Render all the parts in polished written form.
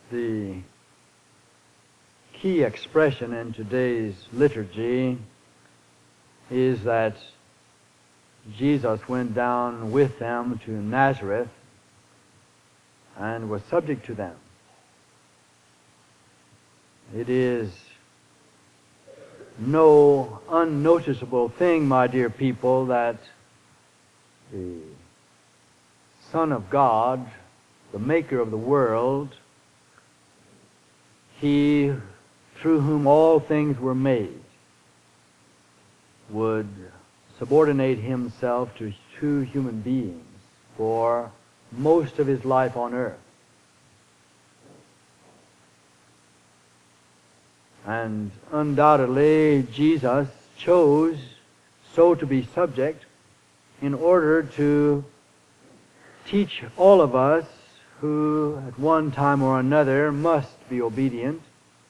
The key expression in today's liturgy is that Jesus went down with them to Nazareth and was subject to them. It is no unnoticeable thing, my dear people, that the Son of God, the Maker of the world, He through whom all things were made, would subordinate Himself to two human beings for most of His life on earth. And undoubtedly, Jesus chose so to be subject in order to teach all of us who at one time or another must be obedient.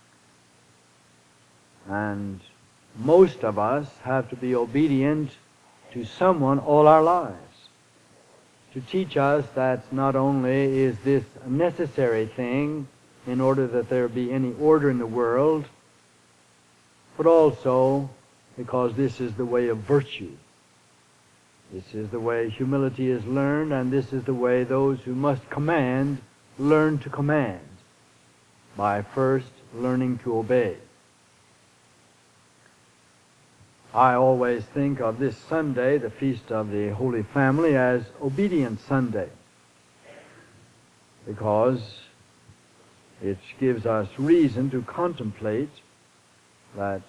And most of us have to be obedient to someone all our lives. To teach us that not only is this a necessary thing in order that there be any order in the world, but also because this is the way of virtue. This is the way humility is learned, and this is the way those who must command learn to command, by first learning to obey. I always think of this Sunday, the Feast of the Holy Family, as Obedience Sunday, because it gives us reason to contemplate that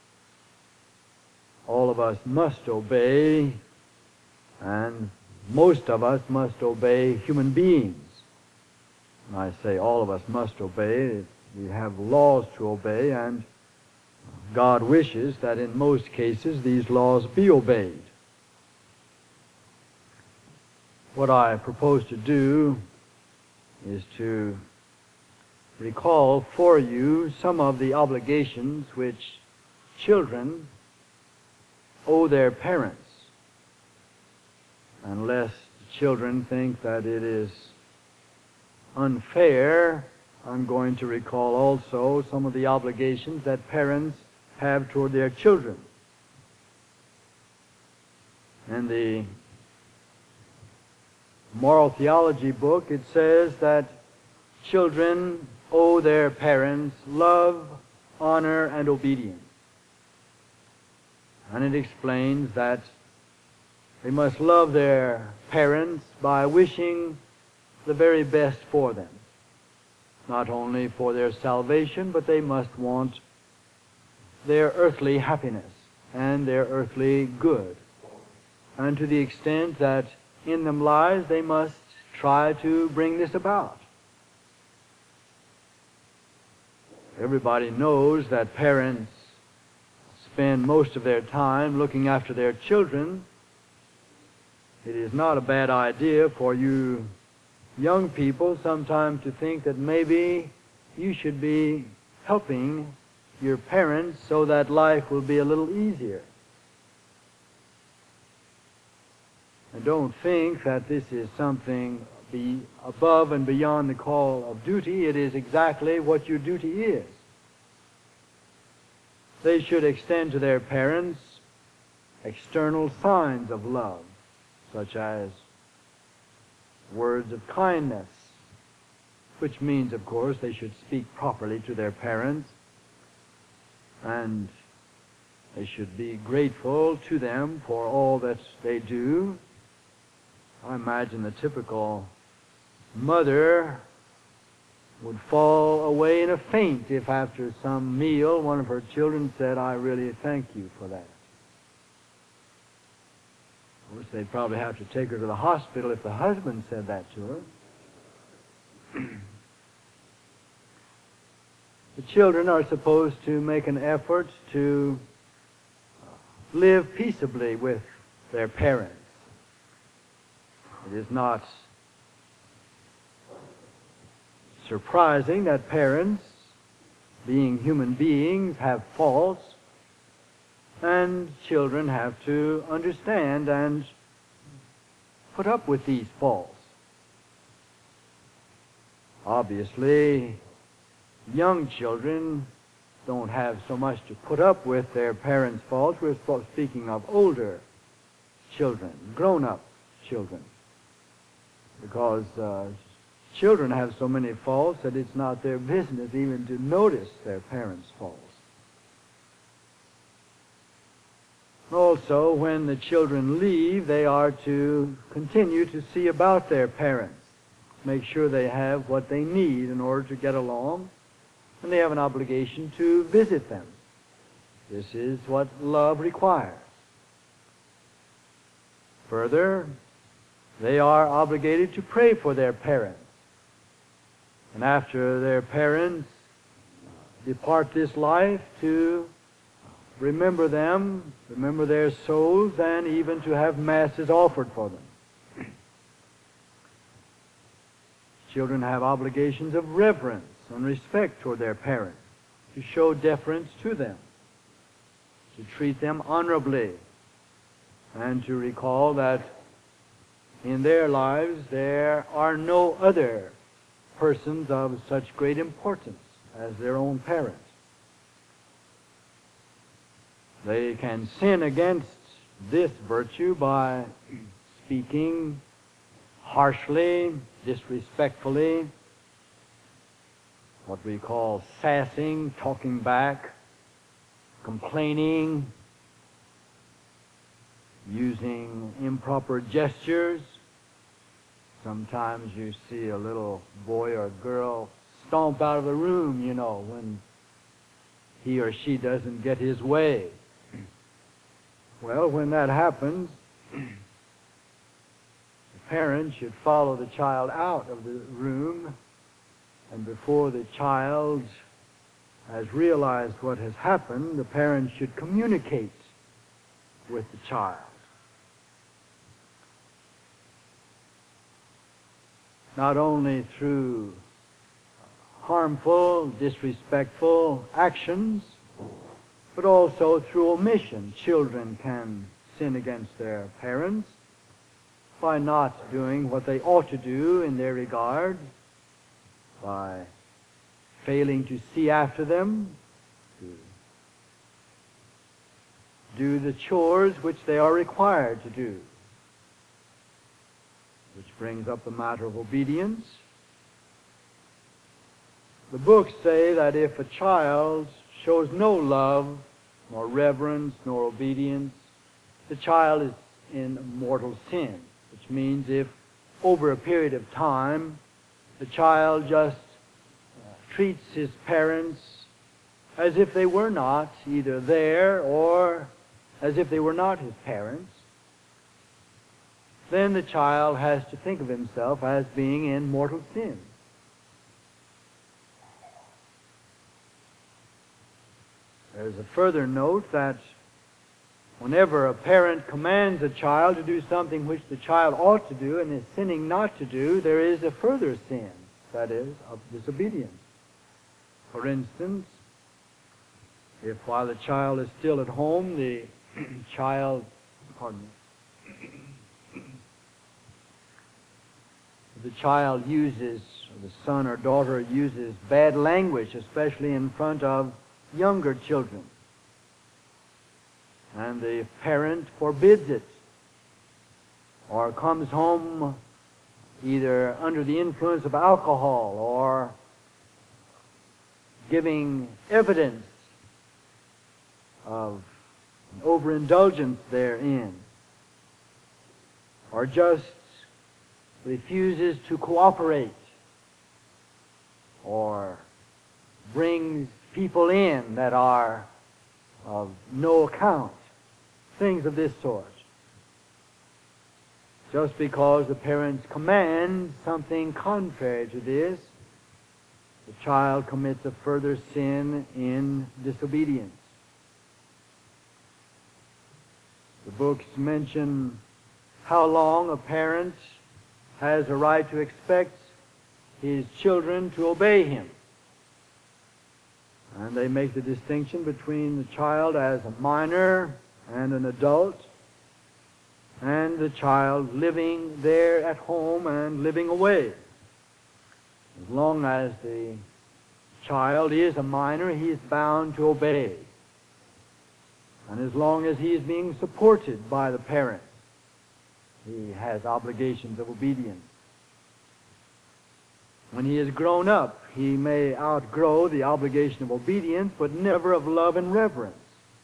all of us must obey, and most of us must obey human beings. And I say all of us must obey. We have laws to obey, and God wishes that in most cases these laws be obeyed. What I propose to do is to recall for you some of the obligations which children owe their parents, unless children think that it is unfair. I'm going to recall also some of the obligations that parents have toward their children. In the Moral Theology book, it says that children owe their parents love, honor, and obedience. And it explains that they must love their parents by wishing the very best for them. Not only for their salvation, but they must want their earthly happiness and their earthly good. And to the extent that in them lies, they must try to bring this about. Everybody knows that parents spend most of their time looking after their children. It is not a bad idea for you young people sometimes to think that maybe you should be helping your parents so that life will be a little easier. And don't think that this is something above and beyond the call of duty. It is exactly what your duty is. They should extend to their parents external signs of love, such as words of kindness, which means, of course, they should speak properly to their parents, and they should be grateful to them for all that they do. I imagine the typical mother would fall away in a faint if after some meal one of her children said, "I really thank you for that." Of course, they'd probably have to take her to the hospital if the husband said that to her. The children are supposed to make an effort to live peaceably with their parents. It is not surprising that parents, being human beings, have faults, and children have to understand and put up with these faults. Obviously, young children don't have so much to put up with their parents' faults. We're speaking of older children, grown-up children, because children have so many faults that it's not their business even to notice their parents' faults. Also, when the children leave, they are to continue to see about their parents, make sure they have what they need in order to get along, and they have an obligation to visit them. This is what love requires. Further, they are obligated to pray for their parents. And after their parents depart this life, to remember them, remember their souls, and even to have masses offered for them. Children have obligations of reverence and respect toward their parents, to show deference to them, to treat them honorably, and to recall that in their lives there are no other persons of such great importance as their own parents. They can sin against this virtue by speaking harshly, disrespectfully, what we call sassing, talking back, complaining, using improper gestures. Sometimes you see a little boy or girl stomp out of the room, when he or she doesn't get his way. Well, when that happens, the parent should follow the child out of the room, and before the child has realized what has happened, the parent should communicate with the child. Not only through harmful, disrespectful actions, but also through omission. Children can sin against their parents by not doing what they ought to do in their regard, by failing to see after them, to do the chores which they are required to do, which brings up the matter of obedience. The books say that if a child shows no love, nor reverence, nor obedience, the child is in mortal sin, which means if over a period of time the child just treats his parents as if they were not either there or as if they were not his parents, then the child has to think of himself as being in mortal sin. There's a further note that whenever a parent commands a child to do something which the child ought to do and is sinning not to do, there is a further sin, that is, of disobedience. For instance, if while the child is still at home, the child uses, or the son or daughter uses bad language, especially in front of younger children, and the parent forbids it, or comes home either under the influence of alcohol or giving evidence of overindulgence therein, or just refuses to cooperate, or brings people in that are of no account, things of this sort. Just because the parents command something contrary to this, the child commits a further sin in disobedience. The books mention how long a parent has a right to expect his children to obey him. And they make the distinction between the child as a minor and an adult, and the child living there at home and living away. As long as the child is a minor, he is bound to obey. And as long as he is being supported by the parents, he has obligations of obedience. When he is grown up, he may outgrow the obligation of obedience, but never of love and reverence.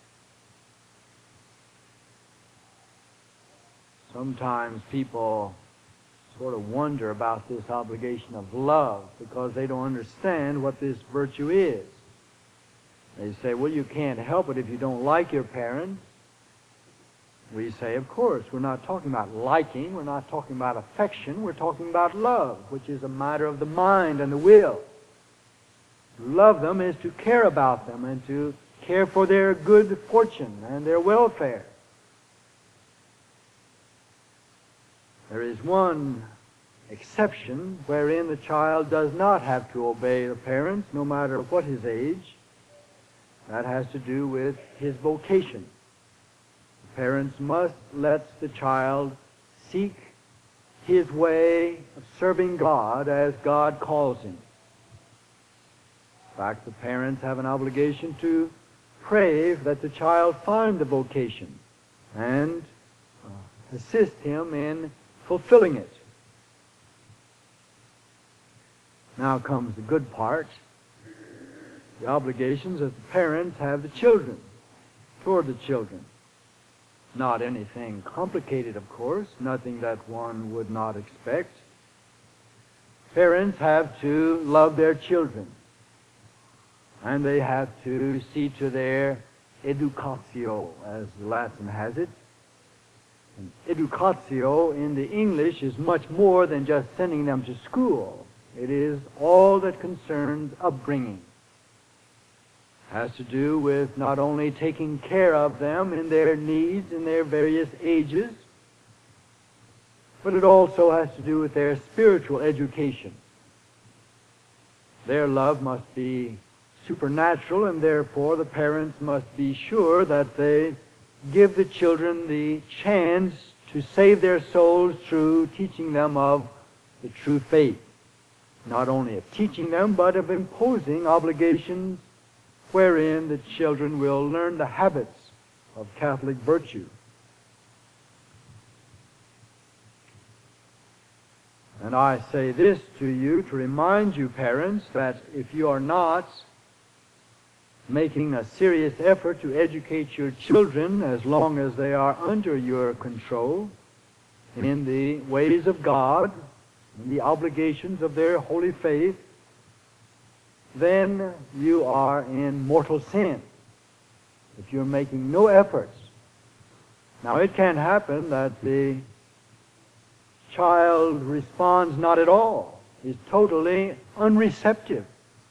Sometimes people sort of wonder about this obligation of love because they don't understand what this virtue is. They say, well, you can't help it if you don't like your parents. We say, of course, we're not talking about liking, we're not talking about affection, we're talking about love, which is a matter of the mind and the will. To love them is to care about them and to care for their good fortune and their welfare. There is one exception wherein the child does not have to obey the parents, no matter what his age. That has to do with his vocation. The parents must let the child seek his way of serving God as God calls him. In fact, the parents have an obligation to pray that the child find the vocation and assist him in fulfilling it. Now comes the good part. The obligations that the parents have the children, toward the children. Not anything complicated, of course, nothing that one would not expect. Parents have to love their children, and they have to see to their educatio, as the Latin has it. And educatio in the English is much more than just sending them to school. It is all that concerns upbringing. Has to do with not only taking care of them in their needs in their various ages, but it also has to do with their spiritual education. Their love must be supernatural, and therefore the parents must be sure that they give the children the chance to save their souls through teaching them of the true faith. Not only of teaching them, but of imposing obligations wherein the children will learn the habits of Catholic virtue. And I say this to you to remind you, parents, that if you are not making a serious effort to educate your children as long as they are under your control in the ways of God, in the obligations of their holy faith, then you are in mortal sin. If you're making no efforts. Now it can happen that the child responds not at all, is totally unreceptive.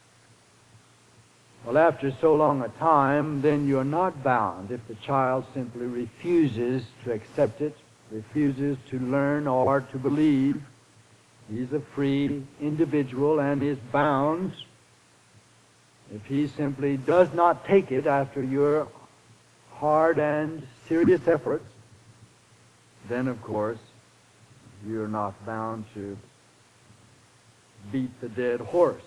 Well, after so long a time, then you're not bound if the child simply refuses to accept it, refuses to learn or to believe. He's a free individual and is bound. If he simply does not take it after your hard and serious efforts, then of course you're not bound to beat the dead horse.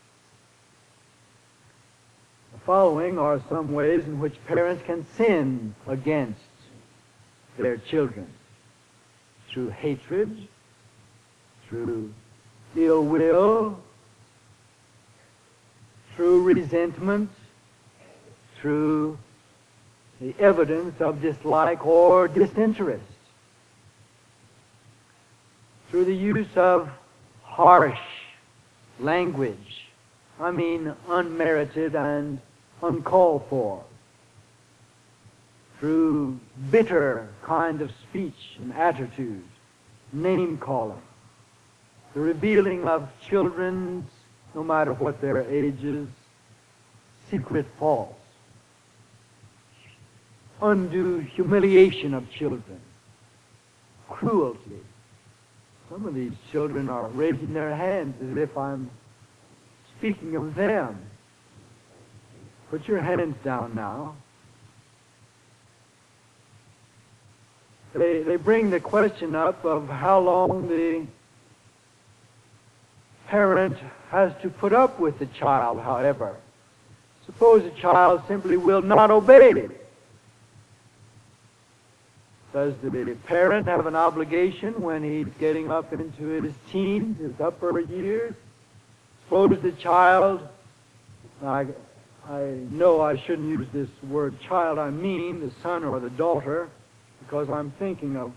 The following are some ways in which parents can sin against their children. Through hatred, through ill will, through resentment, through the evidence of dislike or disinterest, through the use of harsh language, unmerited and uncalled for, through bitter kind of speech and attitude, name-calling, the revealing of children's, no matter what their ages, secret faults, undue humiliation of children, cruelty. Some of these children are raising their hands as if I'm speaking of them. Put your hands down now. They bring the question up of how long the parent has to put up with the child, however. Suppose a child simply will not obey. Does the parent have an obligation when he's getting up into his teens, his upper years? Suppose the child, I know I shouldn't use this word child, I mean the son or the daughter, because I'm thinking of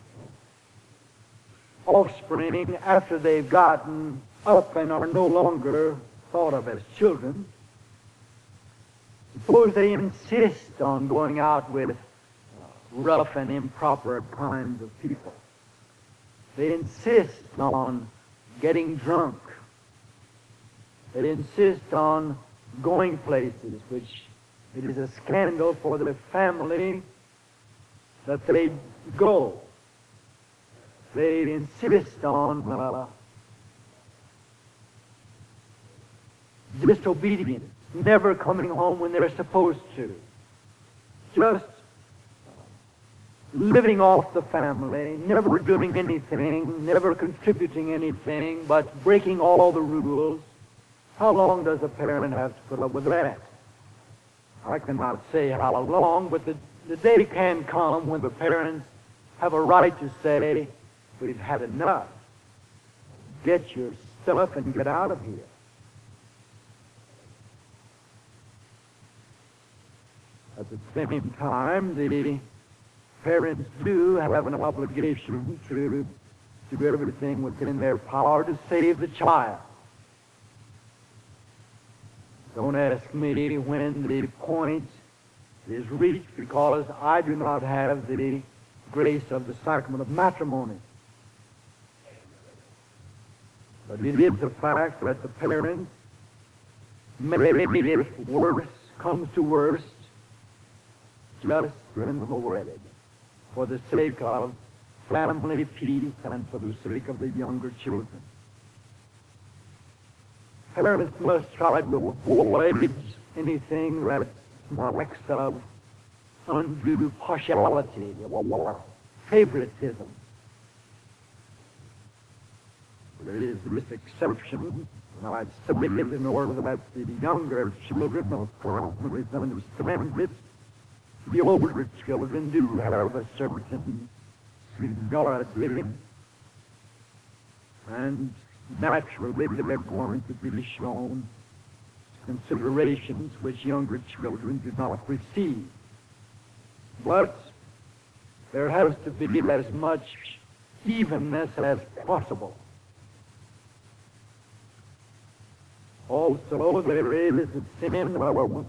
offspring after they've gotten up and are no longer thought of as children. Suppose they insist on going out with rough and improper kinds of people. They insist on getting drunk. They insist on going places which it is a scandal for the family that they go. They insist on disobedience, never coming home when they're supposed to, just living off the family, never doing anything, never contributing anything, but breaking all the rules. How long does a parent have to put up with that? I cannot say how long, but the day can come when the parents have a right to say, we've had enough. Get your stuff and get out of here. At the same time, the parents do have an obligation to do everything within their power to save the child. Don't ask me when the point is reached, because I do not have the grace of the sacrament of matrimony. But it is a fact that the parents, maybe if worse comes to worst, just remove it for the sake of family peace and for the sake of the younger children. Parents must try to avoid anything that smacks of undue partiality or favoritism. There is this exception. Now, I submit in order that the younger children of families understand it. The older children do have a certain seniority, and naturally they're going to be shown considerations which younger children do not receive. But there has to be as much evenness as possible. Also, there is a sin of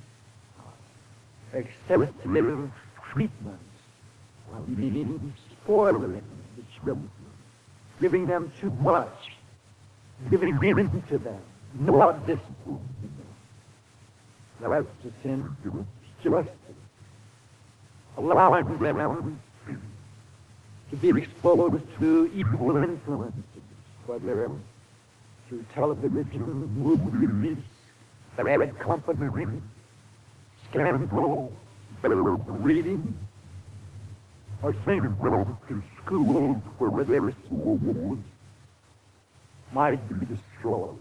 excessive treatment, meaning spoiling the children, giving them too much, giving in to them, not discipline. That's a sin to justice. Allowing them to be exposed to evil influences, whether through television, movies, bad company, scandal, reading, or sending them to schools where their souls might be destroyed.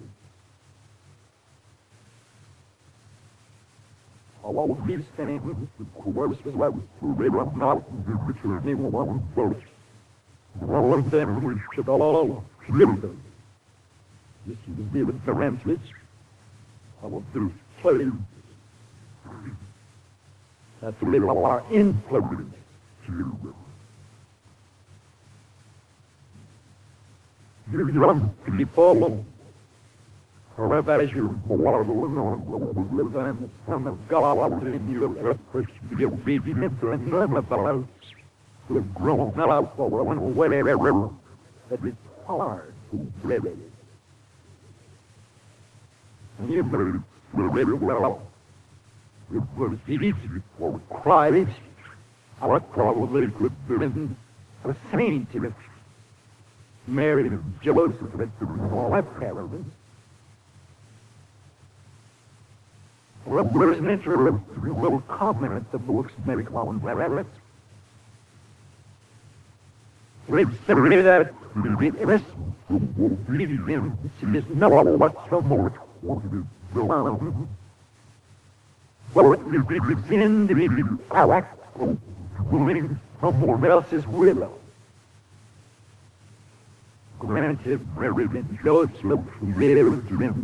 All of these things, of course, was not returning one first. All of them we should all live them. This is the parentage of the slaves that live our influence to you young people, however as you marvel on the live in the Son of God, in your efforts to be obedient and none of us who have grown up or whatever that is hard to live it. And you will live well. It was easy for Christ. I probably could have been a saint if Mary and Joseph had been my parents. Well, there's an interesting little comment the books make on that. They say that Someone else's will. Granted, reverend Joseph Williams,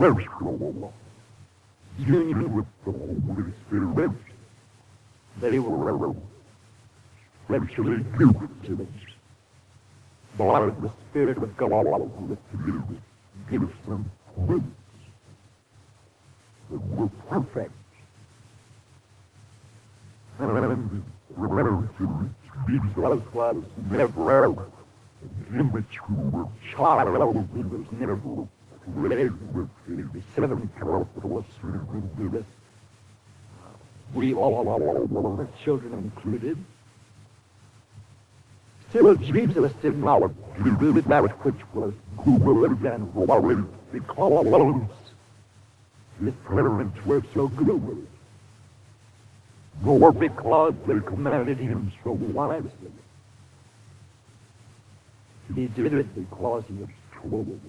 union with the Holy Spirit, they were spiritually gifted. But the Spirit of God gives them fruits that were perfect. And Jesus was never immature child. He was never raised with the seven characteristics. We all, the children included. Still, Jesus did not do that which was good and right because his parents were so good, nor because they commanded him so wisely. He did it because he was true.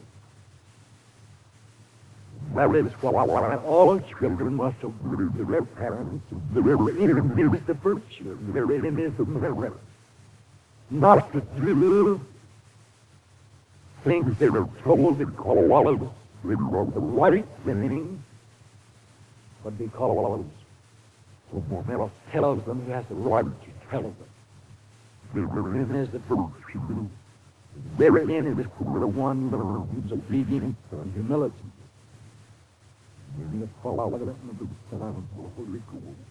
That is why all children must obey their parents. Their enemy is the virtue. Their enemy is the merit. Not to do things they are told because they are the right thing, but because someone else tells them who has the right to tell them. Their enemy is the virtue. Their enemy is the one who's obedient and humility. In the fall of the Holy Ghost.